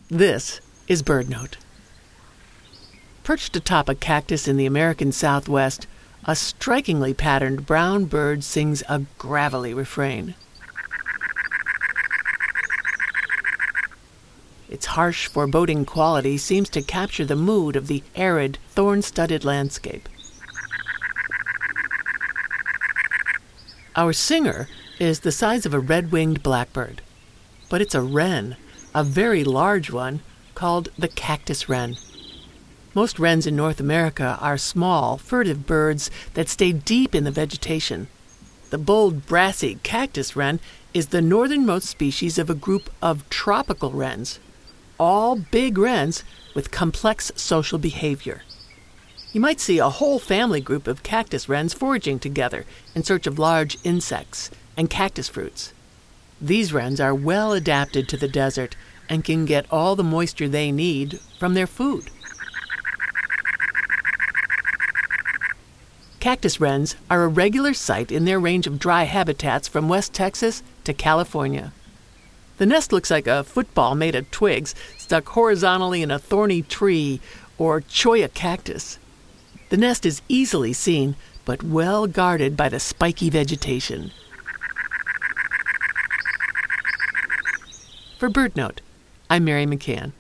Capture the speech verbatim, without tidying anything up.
This is BirdNote. Perched atop a cactus in the American Southwest, a strikingly patterned brown bird sings a gravelly refrain. Its harsh, foreboding quality seems to capture the mood of the arid, thorn-studded landscape. Our singer is the size of a red-winged blackbird, but it's a wren, a very large one, called the cactus wren. Most wrens in North America are small, furtive birds that stay deep in the vegetation. The bold, brassy cactus wren is the northernmost species of a group of tropical wrens, all big wrens with complex social behavior. You might see a whole family group of cactus wrens foraging together in search of large insects and cactus fruits. These wrens are well adapted to the desert and can get all the moisture they need from their food. Cactus wrens are a regular sight in their range of dry habitats from West Texas to California. The nest looks like a football made of twigs stuck horizontally in a thorny tree or cholla cactus. The nest is easily seen, but well guarded by the spiky vegetation. For BirdNote, I'm Mary McCann.